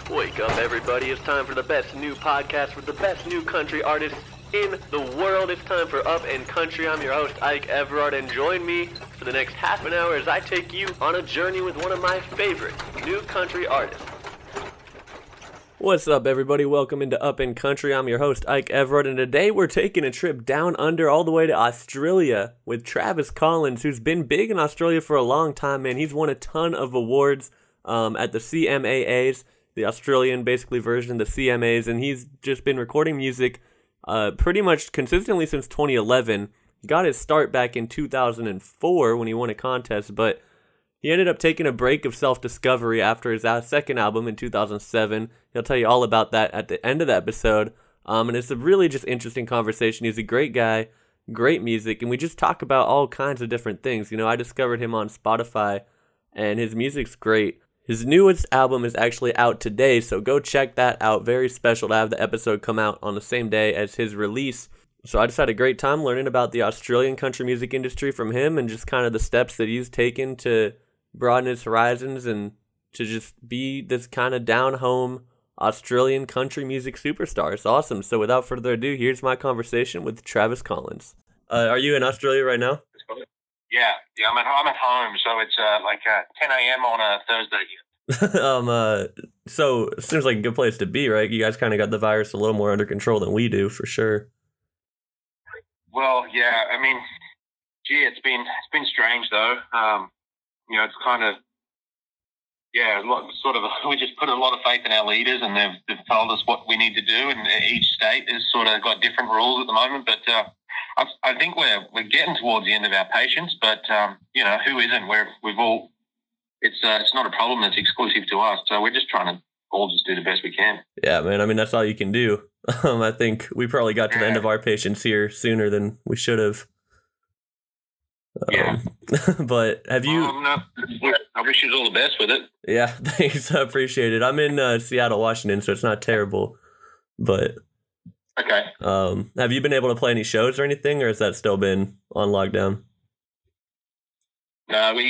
Wake up, everybody. It's time for the best new podcast with the best new country artists in the world. It's time for Up and Country. I'm your host, Ike Everard, and join me for the next half an hour as I take you on a journey with one of my favorite new country artists. What's up, everybody? Welcome into Up and Country. I'm your host, Ike Everard, and today we're taking a trip down under all the way to Australia with Travis Collins, who's been big in Australia for a long time, man. He's won a ton of awards at the CMAs, the Australian basically version of the CMAs, and he's just been recording music pretty much consistently since 2011. He got his start back in 2004 when he won a contest, but he ended up taking a break of self-discovery after his second album in 2007. He'll tell you all about that at the end of the episode. And it's a really just interesting conversation. He's a great guy, great music, and we just talk about all kinds of different things. You know, I discovered him on Spotify, and his music's great. His newest album is actually out today, so go check that out. Very special to have the episode come out on the same day as his release. So I just had a great time learning about the Australian country music industry from him and just kind of the steps that he's taken to broaden his horizons and to just be this kind of down-home Australian country music superstar. It's awesome. So without further ado, here's my conversation with Travis Collins. Are you in Australia right now? Yeah, I'm at home, so it's like 10 a.m. on a Thursday. So it seems like a good place to be, right? You guys kind of got the virus a little more under control than we do, for sure. Well, yeah, I mean, gee, it's been strange though. You know, it's kind of, yeah, we just put a lot of faith in our leaders, and they've told us what we need to do, and each state has sort of got different rules at the moment, but I think we're getting towards the end of our patience, but you know, who isn't? We've all, it's not a problem that's exclusive to us, so we're just trying to all just do the best we can. Yeah, man. I mean, that's all you can do. I think we probably got to the end of our patience here sooner than we should have. Yeah. But have you... No, I wish you all the best with it. Yeah, thanks. I appreciate it. I'm in Seattle, Washington, so it's not terrible. But... Okay. Have you been able to play any shows or anything, or has that still been on lockdown? No,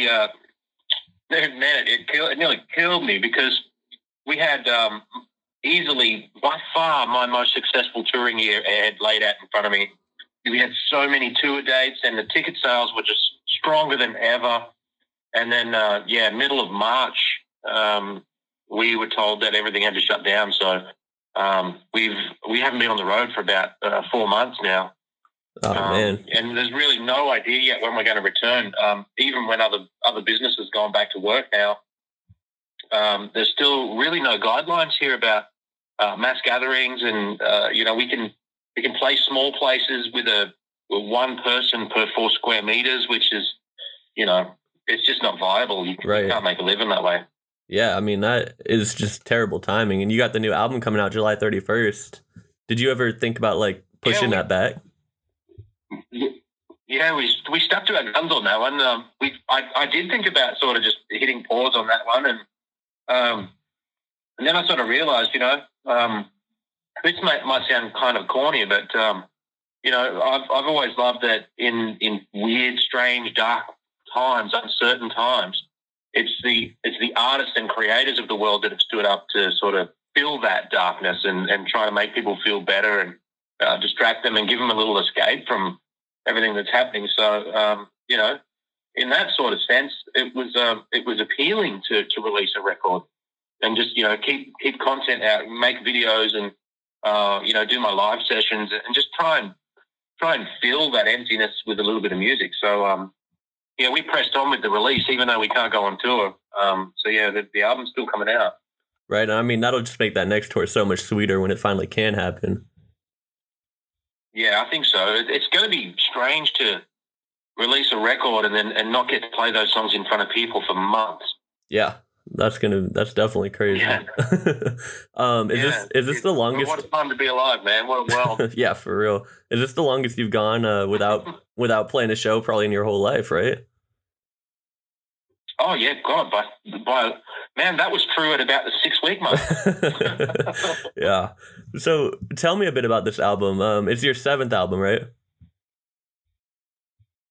it nearly killed me because we had easily, by far, my most successful touring year ahead laid out in front of me. We had so many tour dates, and the ticket sales were just stronger than ever. And then, middle of March, we were told that everything had to shut down. So we haven't been on the road for about 4 months now. Oh, man. And there's really no idea yet when we're going to return. Even when other businesses gone back to work now, there's still really no guidelines here about mass gatherings, and you know, we can play small places with one person per 4 square meters, which is, you know, it's just not viable. You can't make a living that way. Yeah, I mean, that is just terrible timing. And you got the new album coming out July 31st. Did you ever think about, like, pushing that back? Yeah, we stuck to our guns on that one. I did think about sort of just hitting pause on that one, and then I sort of realised, you know, this might sound kind of corny, but you know, I've always loved that in weird, strange, dark times, uncertain times, it's the artists and creators of the world that have stood up to sort of fill that darkness and try to make people feel better and distract them and give them a little escape from everything that's happening. So, you know, in that sort of sense, it was appealing to release a record and just, you know, keep content out, make videos, and you know, do my live sessions and just try and fill that emptiness with a little bit of music. So, yeah, we pressed on with the release, even though we can't go on tour. So, yeah, the album's still coming out. Right. I mean, that'll just make that next tour so much sweeter when it finally can happen. Yeah, I think so. It's going to be strange to release a record and not get to play those songs in front of people for months. Yeah, that's definitely crazy. Yeah. Is this the longest? What a time to be alive, man! What a world. Yeah, for real. Is this the longest you've gone without playing a show, probably in your whole life, right? Oh yeah, God, by man, that was true at about the 6-week mark. Yeah. So tell me a bit about this album. It's your 7th album, right?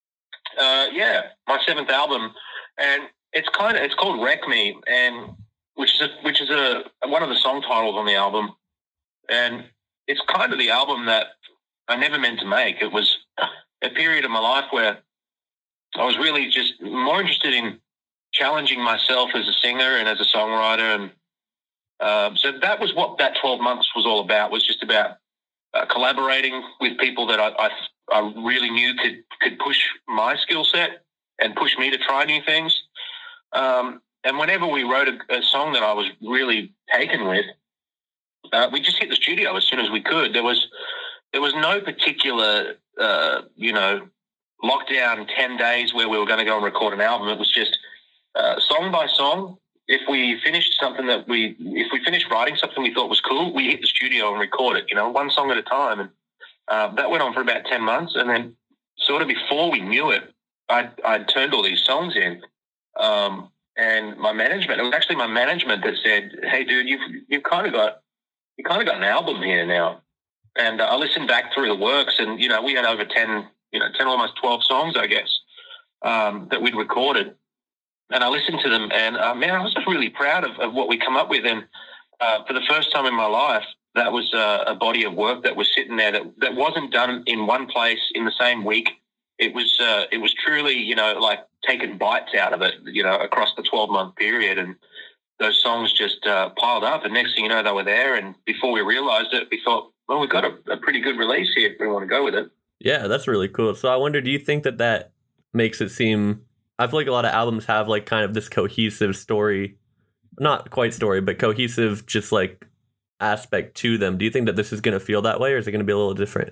Yeah, my 7th album, and it's called Wreck Me, and which is one of the song titles on the album, and it's kind of the album that I never meant to make. It was a period of my life where I was really just more interested in challenging myself as a singer and as a songwriter, and so that was what that 12 months was all about. Was just about collaborating with people that I really knew could push my skill set and push me to try new things. And whenever we wrote a song that I was really taken with, we just hit the studio as soon as we could. There was no particular, lockdown 10 days where we were going to go and record an album. It was just song by song. If we finished writing something we thought was cool, we hit the studio and record it, one song at a time. And that went on for about 10 months. And then sort of before we knew it, I'd turned all these songs in. And it was actually my management that said, "Hey dude, you've kind of got an album here now." And I listened back through the works, and, we had over 10, almost 12 songs, I guess, that we'd recorded. And I listened to them, and man, I was just really proud of what we come up with. And for the first time in my life, that was a body of work that was sitting there that wasn't done in one place in the same week. It was truly, like taking bites out of it, across the 12-month period. And those songs just piled up. And next thing you know, they were there. And before we realized it, we thought, well, we've got a pretty good release here if we want to go with it. Yeah, that's really cool. So I wonder, do you think that makes it seem, I feel like a lot of albums have like kind of this cohesive story, not quite story, but cohesive just like aspect to them. Do you think that this is going to feel that way, or is it going to be a little different?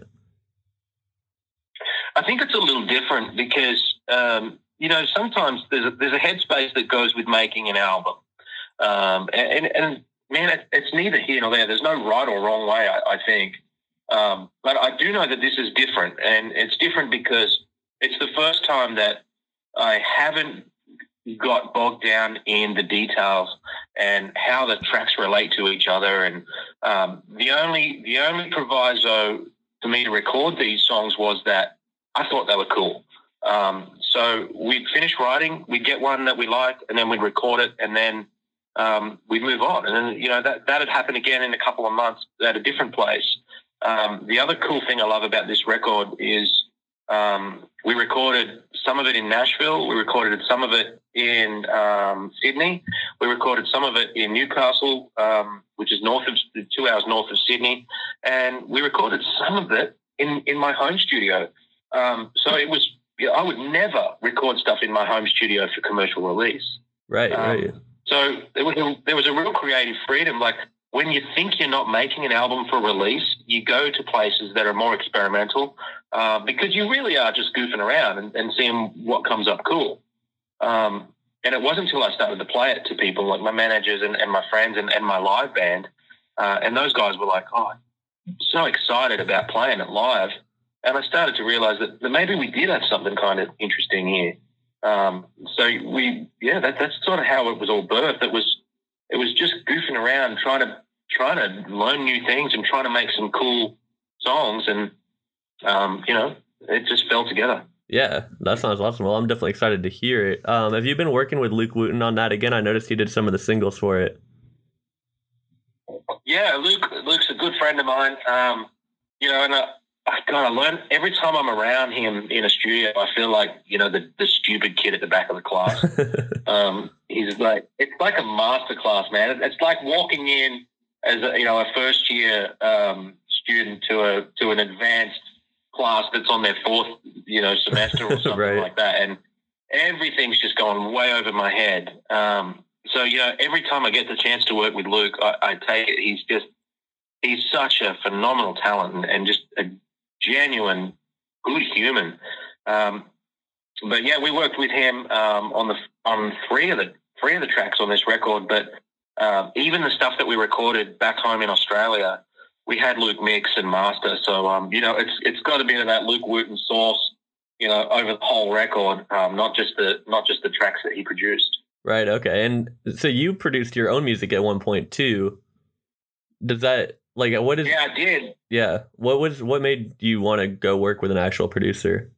I think it's a little different because, sometimes there's a headspace that goes with making an album. And man, it's neither here nor there. There's no right or wrong way, I think. But I do know that this is different, and it's different because it's the first time that I haven't got bogged down in the details and how the tracks relate to each other. And the only proviso for me to record these songs was that I thought they were cool. So we'd finish writing, we'd get one that we liked, and then we'd record it, and then we'd move on. And then, that had happened again in a couple of months at a different place. The other cool thing I love about this record is we recorded some of it in Nashville. We recorded some of it in Sydney. We recorded some of it in Newcastle, which is 2 hours north of Sydney. And we recorded some of it in my home studio. So it was, I would never record stuff in my home studio for commercial release. Right, right. So there was a real creative freedom. Like when you think you're not making an album for release, you go to places that are more experimental because you really are just goofing around and seeing what comes up cool. And it wasn't until I started to play it to people like my managers and my friends and my live band, and those guys were like, "Oh, I'm so excited about playing it live." And I started to realize that maybe we did have something kind of interesting here. That's sort of how it was all birthed. It was just goofing around, trying to learn new things and trying to make some cool songs. And, it just fell together. Yeah, that sounds awesome. Well, I'm definitely excited to hear it. Have you been working with Luke Wooten on that again? I noticed he did some of the singles for it. Yeah, Luke's a good friend of mine. And I learn every time I'm around him in a studio. I feel like the stupid kid at the back of the class. He's like, it's like a master class, man. It's like walking in as a first year student to an advanced class that's on their fourth semester or something right. like that, and everything's just going way over my head. So every time I get the chance to work with Luke, I take it. He's such a phenomenal talent and just a genuine good human. But yeah, we worked with him on three of the tracks on this record. But even the stuff that we recorded back home in Australia, we had Luke mix and master. So it's got a bit of that Luke Wooten sauce, over the whole record, not just the tracks that he produced. Right. Okay. And so you produced your own music at one point too. Does that what is? Yeah, I did. Yeah. What made you want to go work with an actual producer?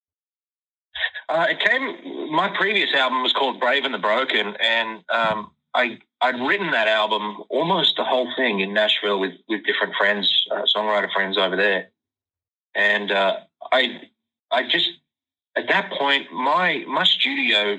My previous album was called Brave and the Broken, and I'd written that album, almost the whole thing, in Nashville with different friends, songwriter friends over there, and I just, at that point, my studio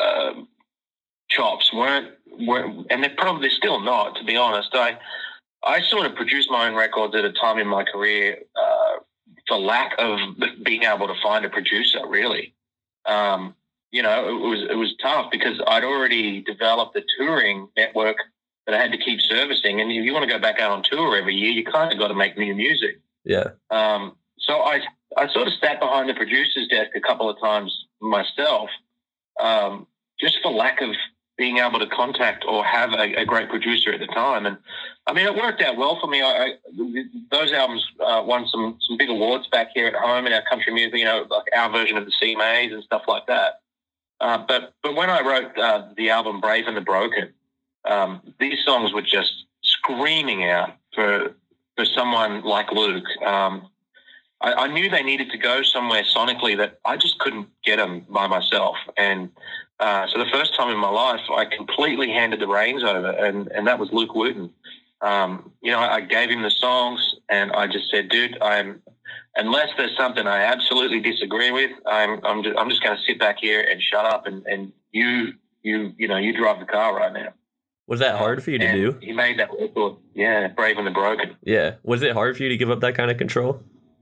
chops weren't, and they're still not, to be honest. I sort of produced my own records at a time in my career for lack of being able to find a producer, really. You know, it was tough because I'd already developed a touring network that I had to keep servicing. And if you want to go back out on tour every year, you kind of got to make new music. Yeah. So I sort of sat behind the producer's desk a couple of times myself, just for lack of being able to contact or have a great producer at the time. And I mean, it worked out well for me. Those albums won some big awards back here at home in our country music, you know, like our version of the CMAs and stuff like that. But when I wrote the album Brave and the Broken, these songs were just screaming out for someone like Luke. I knew they needed to go somewhere sonically that I just couldn't get them by myself. And so the first time in my life, I completely handed the reins over, and that was Luke Wooten. You know, I gave him the songs, and I just said, dude, unless there's something I absolutely disagree with, I'm just going to sit back here and shut up, and you drive the car right now. Was that hard for you to do? He made that record, yeah, Brave and the Broken. Yeah. Was it hard for you to give up that kind of control?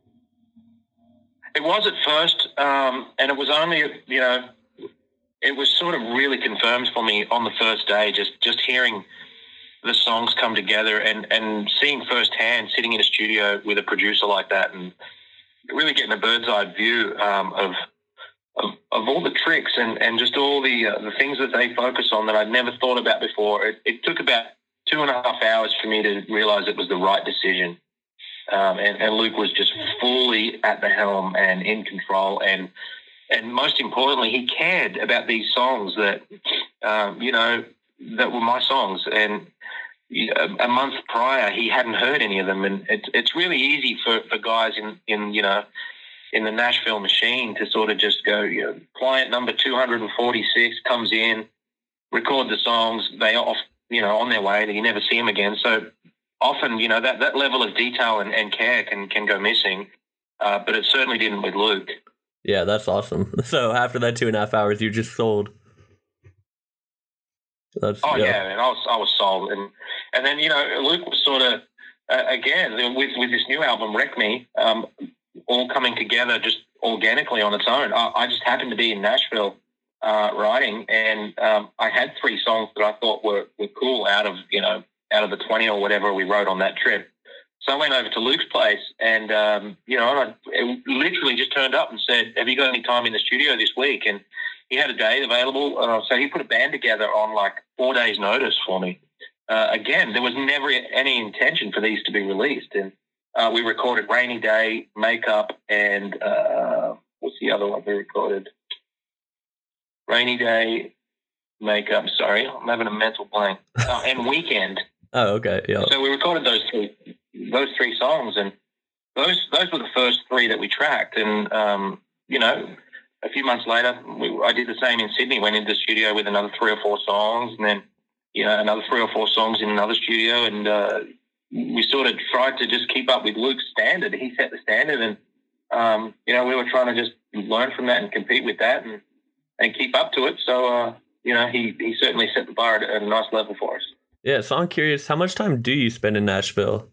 It was at first, and it was only, you know, it was sort of really confirmed for me on the first day, just hearing the songs come together and seeing firsthand, sitting in a studio with a producer like that, and really getting a bird's eye view of all the tricks and just all the things that they focus on that I'd never thought about before. It took about 2.5 hours for me to realize it was the right decision. And Luke was just fully at the helm and in control, and most importantly, he cared about these songs that, you know, that were my songs. And a month prior, he hadn't heard any of them. And it's really easy for guys in you know, in the Nashville machine to sort of just go, you know, client number 246 comes in, record the songs, they off, you know, on their way, you never see them again. So often, you know, that level of detail and care can go missing, but it certainly didn't with Luke. Yeah, that's awesome. So after that 2.5 hours, you just sold. Yeah, man, I was sold, and then, you know, Luke was sort of again with this new album, Wreck Me, all coming together just organically on its own. I just happened to be in Nashville writing, and I had 3 songs that I thought were cool out of the 20 or whatever we wrote on that trip. So I went over to Luke's place, and you know, I literally just turned up and said, "Have you got any time in the studio this week?" And he had a day available, so he put a band together on like 4 days' notice for me. Again, there was never any intention for these to be released, and we recorded "Rainy Day," "Makeup," and what's the other one we recorded? "Rainy Day," "Makeup." Sorry, I'm having a mental blank. And "Weekend." Oh, okay, yeah. So we recorded those three songs, and those were the first 3 that we tracked. And you know, a few months later, I did the same in Sydney. Went into the studio with another 3 or 4 songs, and then, you know, another 3 or 4 songs in another studio, and we sort of tried to just keep up with Luke's standard. He set the standard, and you know, we were trying to just learn from that and compete with that, and keep up to it. So you know, he certainly set the bar at a nice level for us. Yeah, so I'm curious, how much time do you spend in Nashville?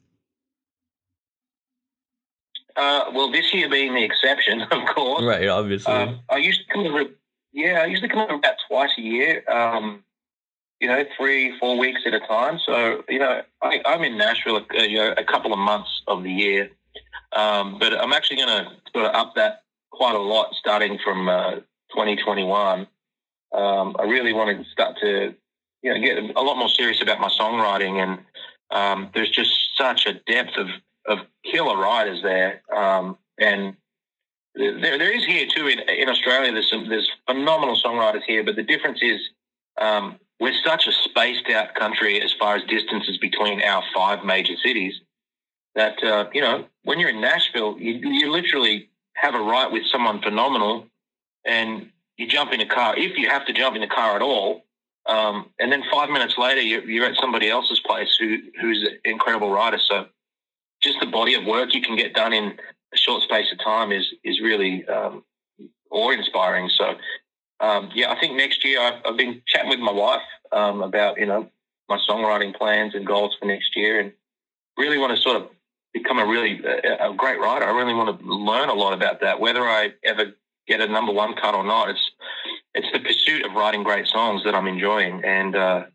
Well, this year being the exception, of course. Right, obviously. I used to come over. Yeah, I usually come over about twice a year. You know, 3-4 weeks at a time. So, you know, I'm in Nashville, you know, a couple of months of the year. But I'm actually going to sort of up that quite a lot starting from 2021. I really wanted to start to, you know, get a lot more serious about my songwriting, and there's just such a depth of killer writers there, and there is here too in Australia. There's phenomenal songwriters here, but the difference is we're such a spaced out country as far as distances between our 5 major cities that you know, when you're in Nashville, you literally have a write with someone phenomenal, and you jump in a car, if you have to jump in the car at all, And then 5 minutes later, you're at somebody else's place who's an incredible writer. So just the body of work you can get done in a short space of time is really awe-inspiring. So, I think next year I've been chatting with my wife about, my songwriting plans and goals for next year, and really want to sort of become a great writer. I really want to learn a lot about that, whether I ever get a number one cut or not. It's the pursuit of writing great songs that I'm enjoying. And I'll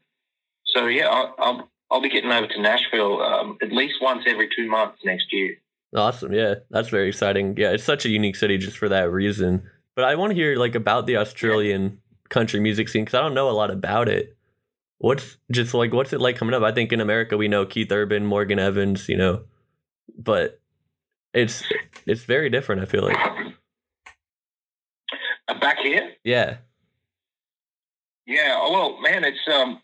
be getting over to Nashville at least once every 2 months next year. Awesome. Yeah, that's very exciting. Yeah, it's such a unique city just for that reason. But I want to hear about the Australian country music scene, because I don't know a lot about it. What's it like coming up? I think in America we know Keith Urban, Morgan Evans, but it's very different, I feel like. Back here? Yeah. Yeah. Well, man, it's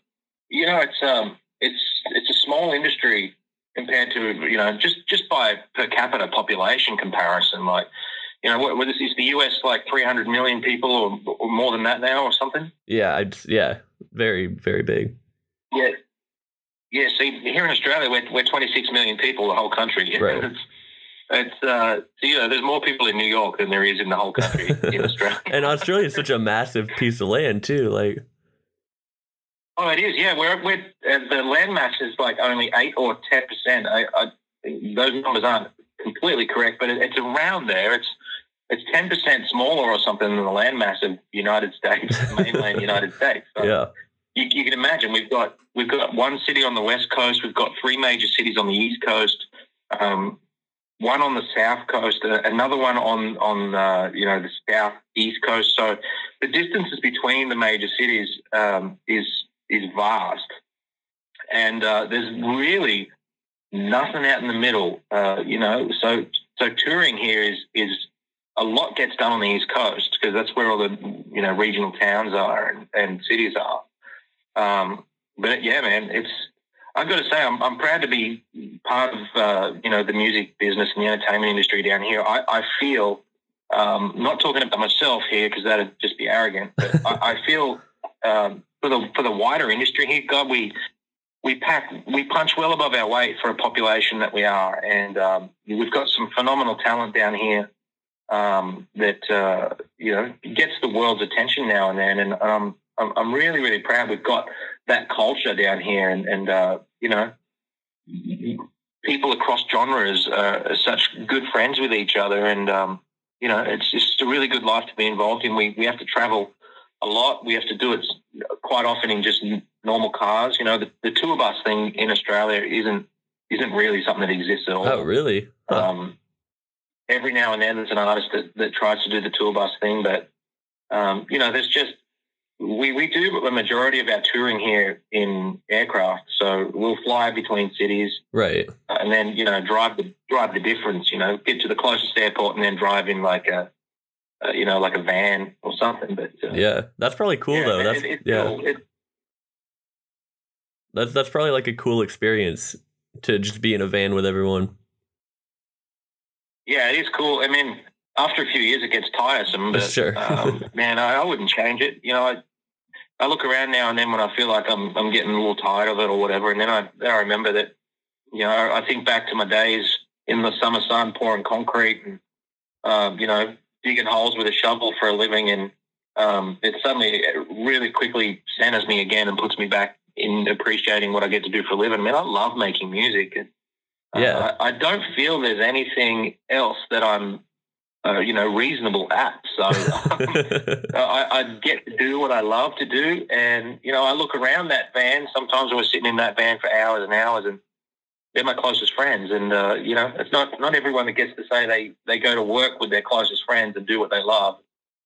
it's a small industry compared to just by per capita population comparison. Like, what is the US like 300 million people or more than that now or something? Yeah, very, very big. Yeah. Yeah, see, here in Australia, we're 26 million people, the whole country. Right. There's more people in New York than there is in the whole country in Australia. And Australia is such a massive piece of land too. Oh, it is. Yeah, we're the land mass is like only 8 or 10%. Those numbers aren't completely correct, but it's around there. It's 10% smaller or something than the land mass of United States, mainland United States. So yeah. You can imagine we've got one city on the West Coast. We've got 3 major cities on the East Coast. One on the South Coast, another one on the South East Coast. So the distances between the major cities is vast, and there's really nothing out in the middle. So touring here is a lot gets done on the East Coast because that's where all the regional towns are and cities are. But yeah, man, I've got to say, I'm proud to be part of, the music business and the entertainment industry down here. I feel, not talking about myself here because that'd just be arrogant, but I feel for the wider industry here, God, we punch well above our weight for a population that we are, and we've got some phenomenal talent down here that gets the world's attention now and then, and I'm really, really proud we've got that culture down here, and people across genres are such good friends with each other, and it's just a really good life to be involved in. We have to travel a lot. We have to do it quite often in just normal cars. The tour bus thing in Australia isn't really something that exists at all. Oh, really? Huh. Every now and then there's an artist that tries to do the tour bus thing, but there's just we do a majority of our touring here in aircraft, so we'll fly between cities, right, and then drive the difference. Get to the closest airport and then drive in like a van or something. But yeah, that's probably cool though. That's probably like a cool experience to just be in a van with everyone. Yeah, it is cool. I mean, after a few years, it gets tiresome, but sure. Man, I wouldn't change it. I look around now and then when I feel like I'm getting a little tired of it or whatever, and then I remember that, I think back to my days in the summer sun pouring concrete and, digging holes with a shovel for a living, and it suddenly really quickly centers me again and puts me back in appreciating what I get to do for a living. Man, I love making music. And, I don't feel there's anything else that I'm reasonable at. So I get to do what I love to do. And, I look around that van. Sometimes we're sitting in that van for hours and hours, and they're my closest friends. And, it's not everyone that gets to say they go to work with their closest friends and do what they love.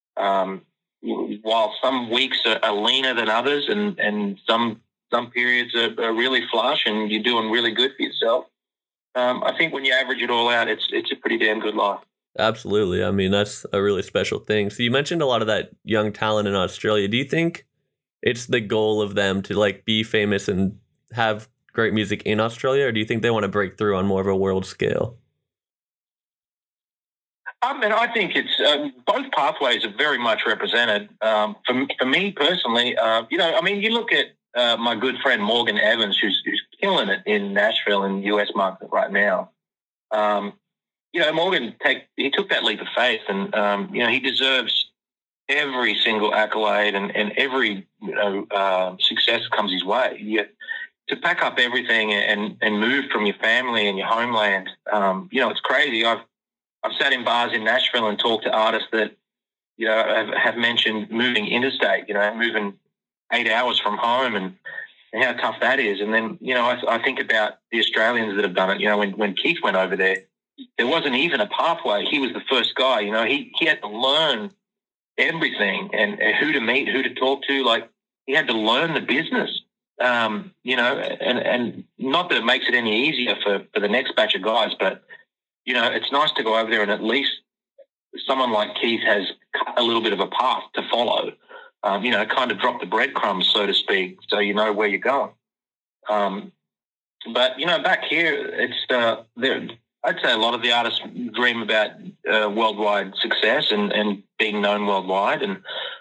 While some weeks are leaner than others, and some periods are really flush and you're doing really good for yourself. I think when you average it all out, it's a pretty damn good life. Absolutely. I mean, that's a really special thing. So you mentioned a lot of that young talent in Australia. Do you think it's the goal of them to be famous and have great music in Australia, or do you think they want to break through on more of a world scale? I mean, I think it's both pathways are very much represented. For me personally, I mean, you look at my good friend Morgan Evans, who's killing it in Nashville in the US market right now. Morgan took that leap of faith, and he deserves every single accolade and every success that comes his way. To pack up everything and move from your family and your homeland, it's crazy. I've sat in bars in Nashville and talked to artists that have mentioned moving interstate, moving 8 hours from home and how tough that is. And then I think about the Australians that have done it. When Keith went over there wasn't even a pathway. He was the first guy. He had to learn everything and who to meet, who to talk to. Like, he had to learn the business. And not that it makes it any easier for the next batch of guys, but it's nice to go over there and at least someone like Keith has a little bit of a path to follow. Kind of drop the breadcrumbs, so to speak, so you know where you're going. But back here, it's I'd say a lot of the artists dream about worldwide success and being known worldwide. And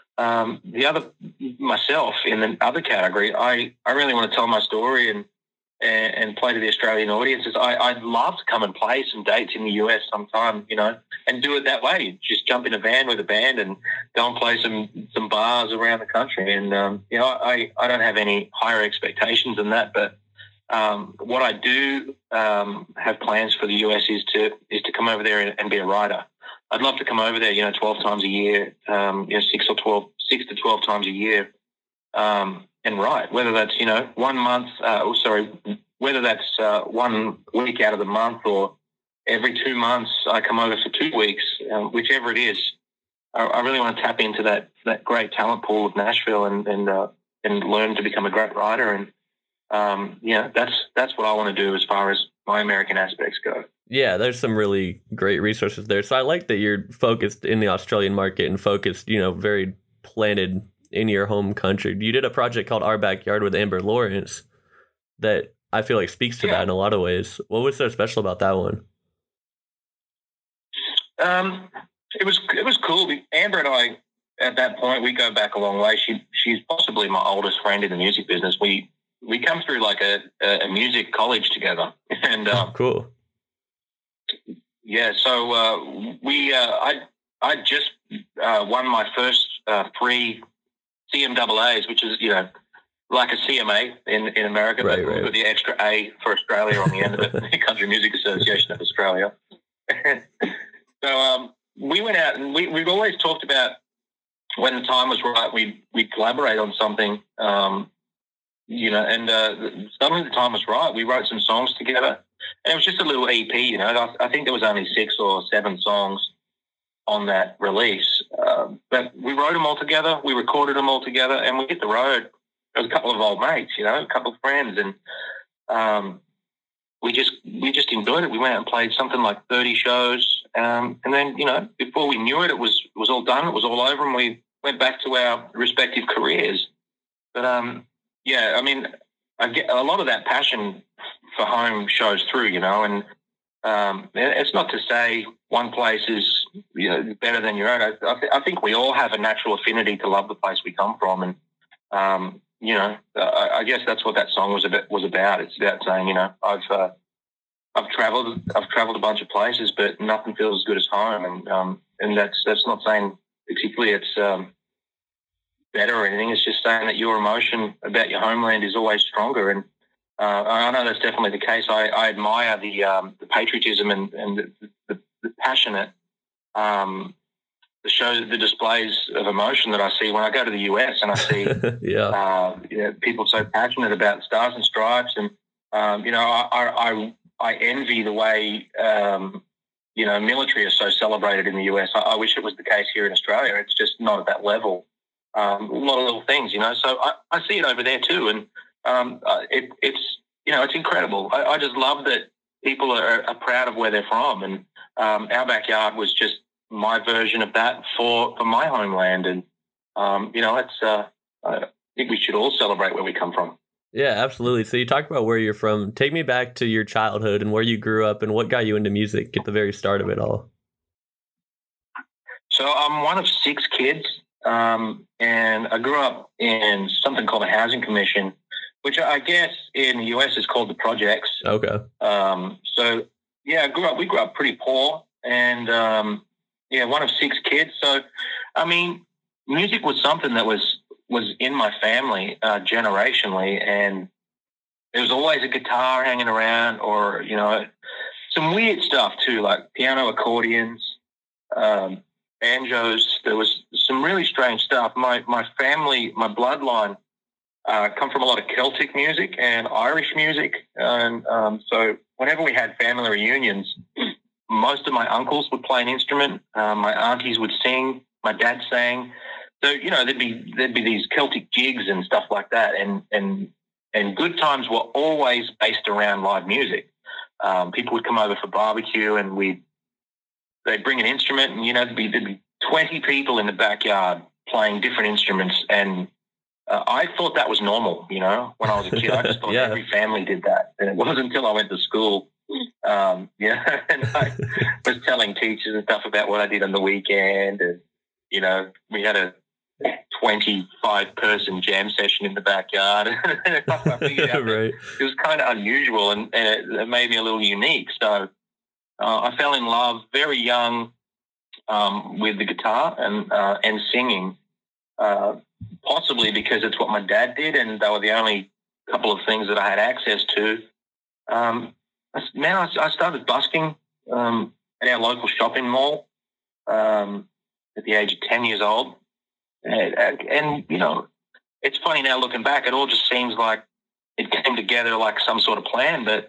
myself in the other category, I really want to tell my story and play to the Australian audiences. I'd love to come and play some dates in the US sometime, and do it that way. Just jump in a van with a band and go and play some bars around the country. And, I don't have any higher expectations than that, but what I do have plans for the US is to come over there and be a writer. I'd love to come over there, 12 times a year, 6 to 12 times a year, and write, whether that's, 1 month, whether that's 1 week out of the month or every 2 months I come over for 2 weeks, whichever it is. I really want to tap into that great talent pool of Nashville and learn to become a great writer. And, that's what I want to do as far as my American aspects go. Yeah, there's some really great resources there. So I like that you're focused in the Australian market and focused, very planted in your home country. You did a project called Our Backyard with Amber Lawrence that I feel like speaks to that in a lot of ways. What was so special about that one? It was cool. Amber and I, at that point, we go back a long way. She's possibly my oldest friend in the music business. We come through like a music college together, and cool. Yeah, so I just won my first 3 CMAAs, which is like a CMA in America, but with the extra A for Australia on the end of it, the Country Music Association of Australia. So we went out and we've always talked about when the time was right, we'd collaborate on something, and suddenly the time was right. We wrote some songs together, and it was just a little EP, I think there was only 6 or 7 songs on that release, but we wrote them all together, we recorded them all together, and we hit the road. There was a couple of old mates, a couple of friends, and we just enjoyed it. We went out and played something like 30 shows, and then before we knew it, it was all done, it was all over, and we went back to our respective careers. But I mean, I get a lot of that passion for home shows through, and it's not to say one place is better than your own. I think we all have a natural affinity to love the place we come from, and I guess that's what that song was about. It's about saying, I've traveled a bunch of places, but nothing feels as good as home, and that's not saying particularly it's better or anything. It's just saying that your emotion about your homeland is always stronger, and I know that's definitely the case. I admire the patriotism and the passionate, the displays of emotion that I see when I go to the US and I see people so passionate about Stars and Stripes, and I envy the way military is so celebrated in the US. I wish it was the case here in Australia. It's just not at that level. A lot of little things, So I see it over there too, and it's incredible. I just love that people are proud of where they're from, and Our Backyard was just my version of that for my homeland, and I think we should all celebrate where we come from. Yeah, absolutely. So you talk about where you're from. Take me back to your childhood and where you grew up and what got you into music at the very start of it all. So I'm one of 6 kids, and I grew up in something called a housing commission, which I guess in the US is called the projects. Okay. So yeah, we grew up pretty poor, and one of 6 kids. So, I mean, music was something that was in my family generationally, and there was always a guitar hanging around, or some weird stuff too, like piano, accordions, banjos. There was some really strange stuff. My family, my bloodline, come from a lot of Celtic music and Irish music, and so whenever we had family reunions, most of my uncles would play an instrument. My aunties would sing. My dad sang. So there'd be these Celtic jigs and stuff like that, and good times were always based around live music. People would come over for barbecue, and they'd bring an instrument, and there'd be 20 people in the backyard playing different instruments, and I thought that was normal. When I was a kid, I just thought Yeah. every family did that, and it wasn't until I went to school, and I was telling teachers and stuff about what I did on the weekend, and we had a 25-person jam session in the backyard. I figured out Right. it was kind of unusual, and it made me a little unique. So I fell in love very young with the guitar and singing, possibly because it's what my dad did, and they were the only couple of things that I had access to. I started busking at our local shopping mall at the age of 10 years old. And it's funny now looking back, it all just seems like it came together like some sort of plan. But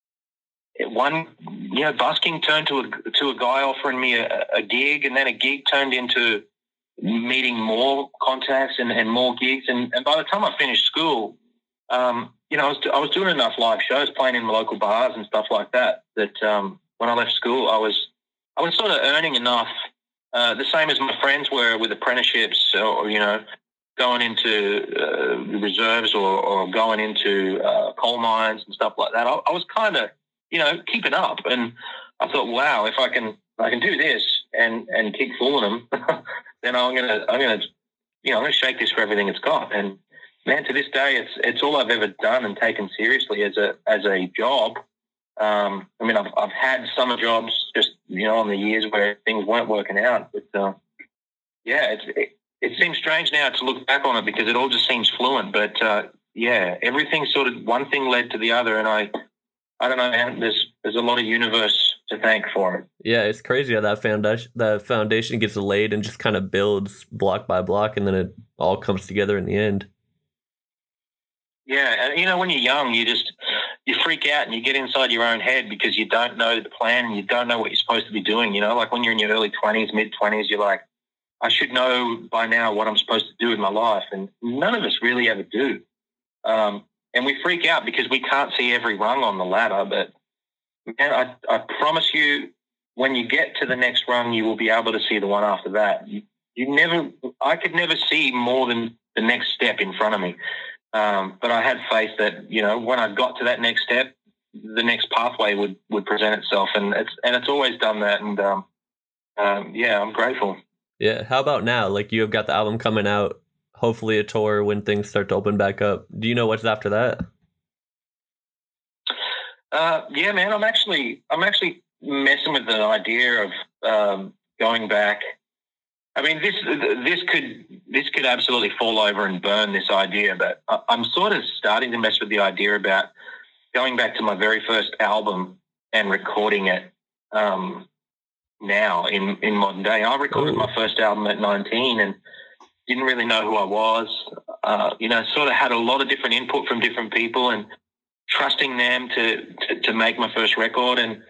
busking turned to a guy offering me a gig, and then a gig turned into meeting more contacts and more gigs. And by the time I finished school, I was doing enough live shows, playing in local bars and stuff like that. That when I left school, I was sort of earning enough. The same as my friends were with apprenticeships, or going into reserves, or going into coal mines and stuff like that. I was kind of keeping up, and I thought, wow, if I can do this and keep fooling them, then I'm gonna shake this for everything it's got. And man, to this day, it's all I've ever done and taken seriously as a job. I've had summer jobs just on the years where things weren't working out, but it seems strange now to look back on it because it all just seems fluent. But everything sort of, one thing led to the other, and I don't know, man, there's a lot of universe to thank for it. Yeah, it's crazy how that foundation gets laid and just kind of builds block by block, and then it all comes together in the end. Yeah, and when you're young, you freak out and you get inside your own head because you don't know the plan and you don't know what you're supposed to be doing. Like when you're in your early 20s, mid-20s, you're like, I should know by now what I'm supposed to do with my life, and none of us really ever do. And we freak out because we can't see every rung on the ladder. But man, I promise you, when you get to the next rung, you will be able to see the one after that. I could never see more than the next step in front of me. But I had faith that, when I got to that next step, the next pathway would present itself, and it's always done that. And I'm grateful. Yeah. How about now? Like, you have got the album coming out, hopefully a tour when things start to open back up. Do you know what's after that? Yeah, man, I'm actually messing with the idea of going back. I mean, this could absolutely fall over and burn, this idea, but I'm sort of starting to mess with the idea about going back to my very first album and recording it now in modern day. I recorded my first album at 19 and didn't really know who I was. Sort of had a lot of different input from different people and trusting them to make my first record. And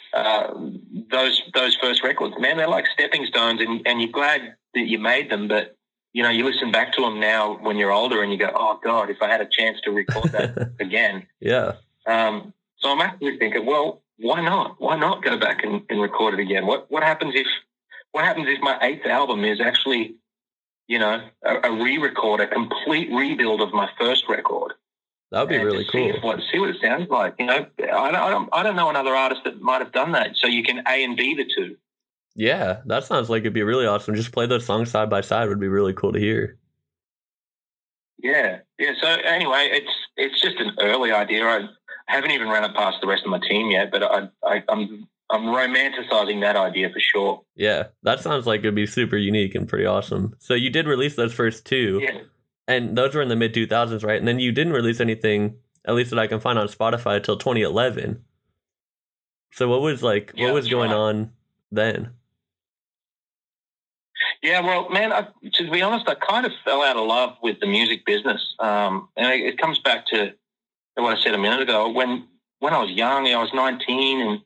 those first records, man, they're like stepping stones, and you're glad that you made them, but you listen back to them now when you're older and you go, oh God, if I had a chance to record that again. Yeah. So I'm actually thinking, well, why not go back and record it again? What happens if my 8th album is actually, a re-record, a complete rebuild of my first record? That would be really cool. See what it sounds like. I don't know another artist that might have done that. So you can A and B the two. Yeah, that sounds like it'd be really awesome. Just play those songs side by side would be really cool to hear. Yeah. So anyway, it's just an early idea. I haven't even ran it past the rest of my team yet, but I'm romanticizing that idea for sure. Yeah, that sounds like it'd be super unique and pretty awesome. So you did release those first two, Yeah. and those were in the mid 2000s, right? And then you didn't release anything, at least that I can find on Spotify, until 2011. So what was what was going on then? Yeah, well, man, to be honest, I kind of fell out of love with the music business. And it comes back to what I said a minute ago. When I was young, I was 19, and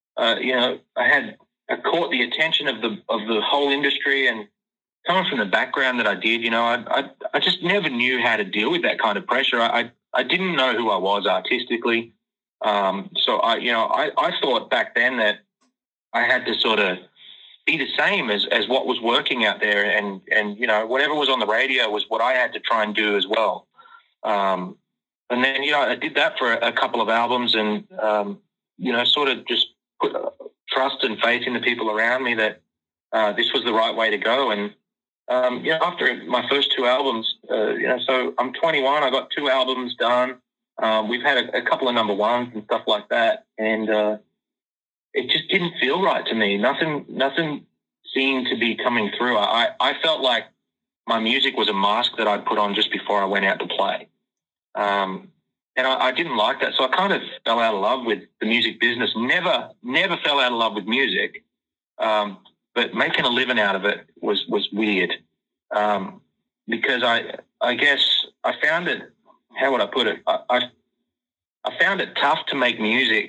I caught the attention of the whole industry, and coming from the background that I did, I just never knew how to deal with that kind of pressure. I didn't know who I was artistically. So I thought back then that I had to sort of be the same as what was working out there, and whatever was on the radio was what I had to try and do as well. And then I did that for a couple of albums, and sort of just put trust and faith in the people around me that this was the right way to go. And after my first two albums, so I'm 21, I got two albums done. We've had a couple of number ones and stuff like that, and it just didn't feel right to me. Nothing seemed to be coming through. I felt like my music was a mask that I'd put on just before I went out to play. And I didn't like that. So I kind of fell out of love with the music business. Never fell out of love with music. But making a living out of it was weird. Because I guess I found it, how would I put it? I found it tough to make music.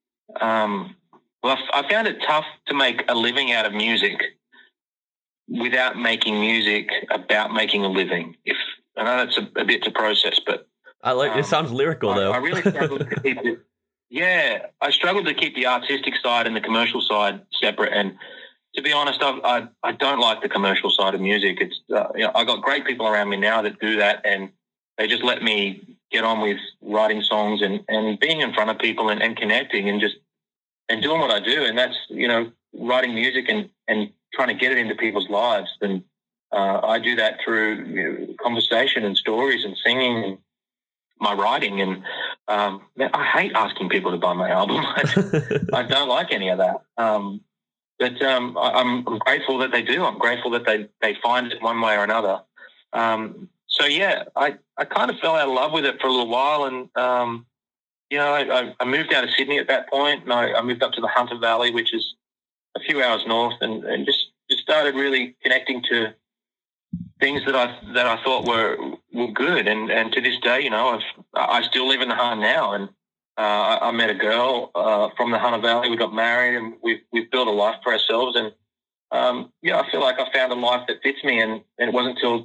I found it tough to make a living out of music without making music about making a living. I know that's a bit to process, but it sounds lyrical though. I really struggled to keep it. Yeah, I struggled to keep the artistic side and the commercial side separate. And to be honest, I don't like the commercial side of music. It's I got great people around me now that do that, and they just let me get on with writing songs and being in front of people and connecting and doing what I do. And that's, writing music and trying to get it into people's lives. And I do that through conversation and stories and singing and my writing. And I hate asking people to buy my album. I don't like any of that. But I'm grateful that they do. I'm grateful that they find it one way or another. So, yeah, I kind of fell out of love with it for a little while. And, I moved out of Sydney at that point, and I moved up to the Hunter Valley, which is a few hours north, and just started really connecting to things that I thought were good. And to this day, I still live in the Hunter now, and I met a girl from the Hunter Valley. We got married, and we've built a life for ourselves. And I feel like I found a life that fits me. And it wasn't until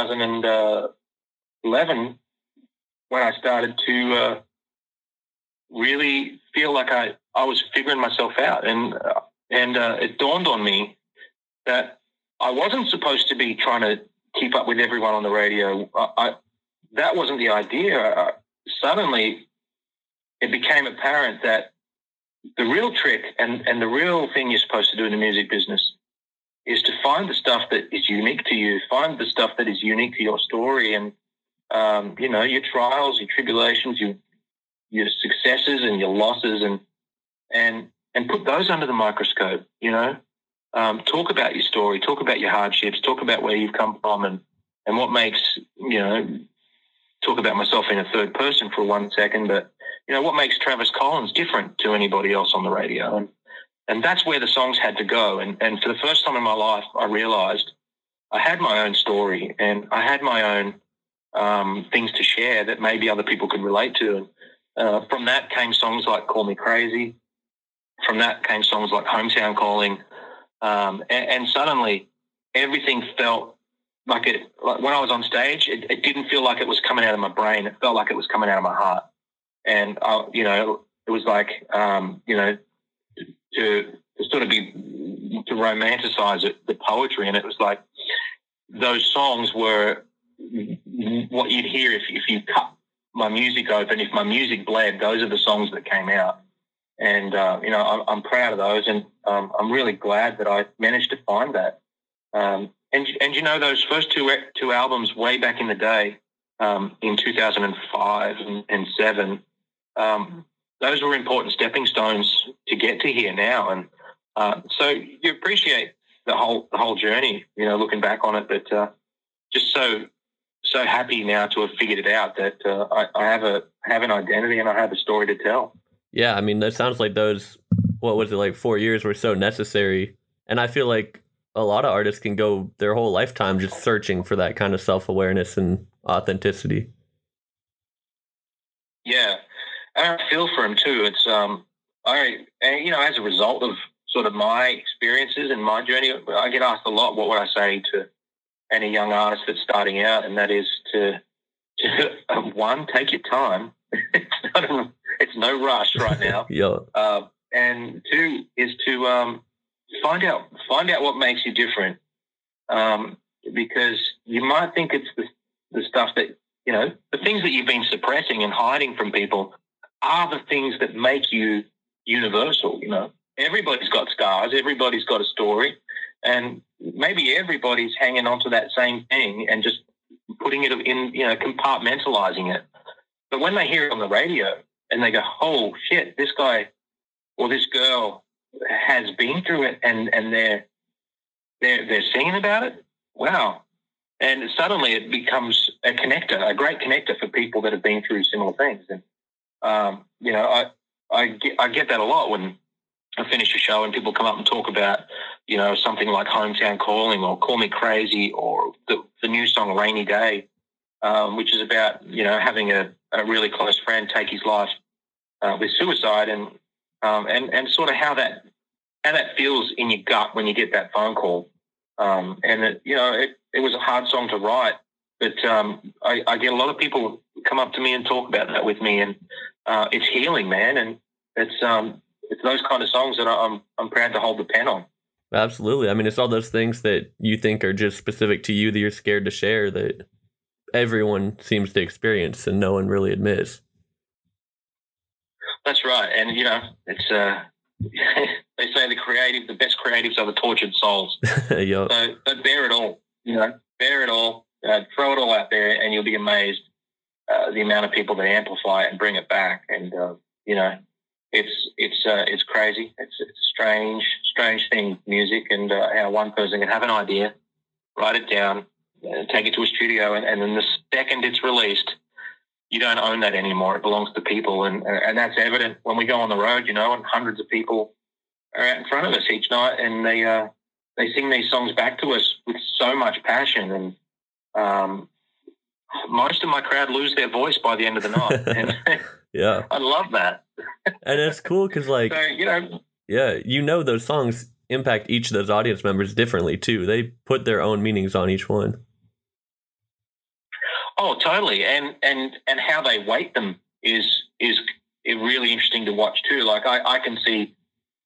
2011 when I started to really feel like I was figuring myself out, and it dawned on me that I wasn't supposed to be trying to keep up with everyone on the radio. That wasn't the idea. Suddenly, it became apparent that the real trick and the real thing you're supposed to do in the music business is to find the stuff that is unique to you, find the stuff that is unique to your story, and your trials, your tribulations, your successes and your losses, and put those under the microscope. Talk about your story, talk about your hardships, talk about where you've come from, and what makes, talk about myself in a third person for 1 second, but what makes Travis Collins different to anybody else on the radio. And that's where the songs had to go. And for the first time in my life, I realized I had my own story, and I had my own things to share that maybe other people could relate to. And from that came songs like Call Me Crazy. From that came songs like Hometown Calling. And suddenly everything felt like when I was on stage, it didn't feel like it was coming out of my brain. It felt like it was coming out of my heart. And, it was like, to sort of to romanticize it, the poetry. And it was like those songs were what you'd hear if you cut my music open. If my music bled, those are the songs that came out. And I'm proud of those, and I'm really glad that I managed to find that. And those first two albums way back in the day, in 2005 and 7, those were important stepping stones to get to here now. And so you appreciate the whole journey, looking back on it. But just so happy now to have figured it out that I have an identity and I have a story to tell. Yeah, I mean, that sounds like those, what was it, like 4 years were so necessary. And I feel like a lot of artists can go their whole lifetime just searching for that kind of self-awareness and authenticity. Yeah, and I feel for him too. It's as a result of sort of my experiences and my journey, I get asked a lot, what would I say to any young artist that's starting out, and that is to one, take your time. It's no rush right now. Yeah. And two is to find out what makes you different, because you might think it's the stuff that the things that you've been suppressing and hiding from people are the things that make you universal. Everybody's got scars, everybody's got a story, and maybe everybody's hanging on to that same thing and just putting it in, compartmentalizing it. But when they hear it on the radio and they go, "Oh shit, this guy or this girl has been through it," and they're singing about it, wow! And suddenly it becomes a great connector for people that have been through similar things. And I get that a lot when I finish a show and people come up and talk about something like Hometown Calling or Call Me Crazy or the new song Rainy Day, which is about having a really close friend take his life with suicide, and sort of how that feels in your gut when you get that phone call. It was a hard song to write, but I get a lot of people come up to me and talk about that with me, and it's healing, man. And it's those kind of songs that I'm proud to hold the pen on. Absolutely. I mean, it's all those things that you think are just specific to you that you're scared to share that everyone seems to experience and no one really admits. That's right. And, it's they say the best creatives are the tortured souls. Yep. So bear it all, bear it all, throw it all out there, and you'll be amazed the amount of people that amplify it and bring it back. And, it's crazy. It's a strange thing, music, and how one person can have an idea, write it down, take it to a studio, and then the second it's released, you don't own that anymore. It belongs to people, and that's evident when we go on the road, and hundreds of people are out in front of us each night, and they sing these songs back to us with so much passion, and most of my crowd lose their voice by the end of the night. And yeah, I love that. And it's cool because, like, so, those songs impact each of those audience members differently too. They put their own meanings on each one. Oh, totally. And how they weight them is really interesting to watch too. Like I can see,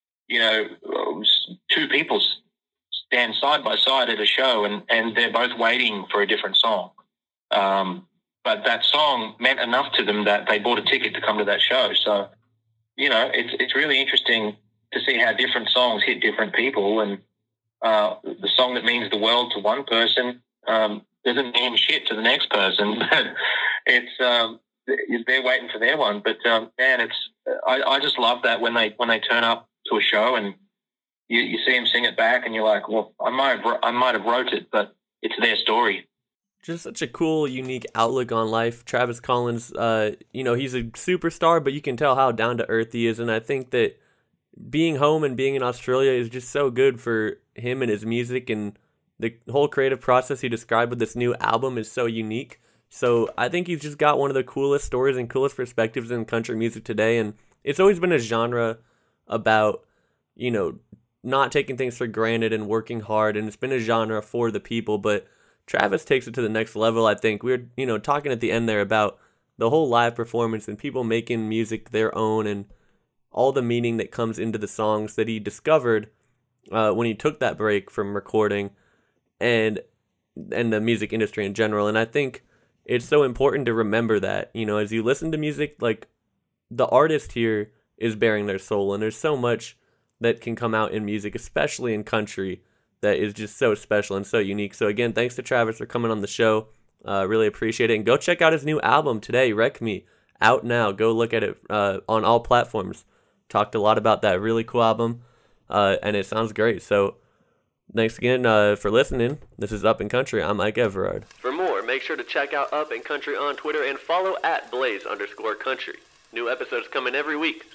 two people stand side by side at a show and they're both waiting for a different song. But that song meant enough to them that they bought a ticket to come to that show. So, it's really interesting to see how different songs hit different people. And the song that means the world to one person doesn't mean shit to the next person. But it's they're waiting for their one. But man, I just love that when they turn up to a show and you see them sing it back, and you're like, well, I might have wrote it, but it's their story. Just such a cool, unique outlook on life. Travis Collins, he's a superstar, but you can tell how down to earth he is. And I think that being home and being in Australia is just so good for him and his music, and the whole creative process he described with this new album is so unique. So I think he's just got one of the coolest stories and coolest perspectives in country music today. And it's always been a genre about, not taking things for granted and working hard. And it's been a genre for the people, but Travis takes it to the next level. I think we were, talking at the end there about the whole live performance and people making music their own and all the meaning that comes into the songs that he discovered when he took that break from recording and the music industry in general. And I think it's so important to remember that, as you listen to music, like the artist here is bearing their soul. And there's so much that can come out in music, especially in country, that is just so special and so unique. So again, thanks to Travis for coming on the show. Really appreciate it. And go check out his new album today, Wreck Me, out now. Go look at it on all platforms. Talked a lot about that. Really cool album, and it sounds great. So thanks again for listening. This is Up in Country. I'm Mike Everard. For more, make sure to check out Up in Country on Twitter and follow @Blaze_Country. New episodes coming every week.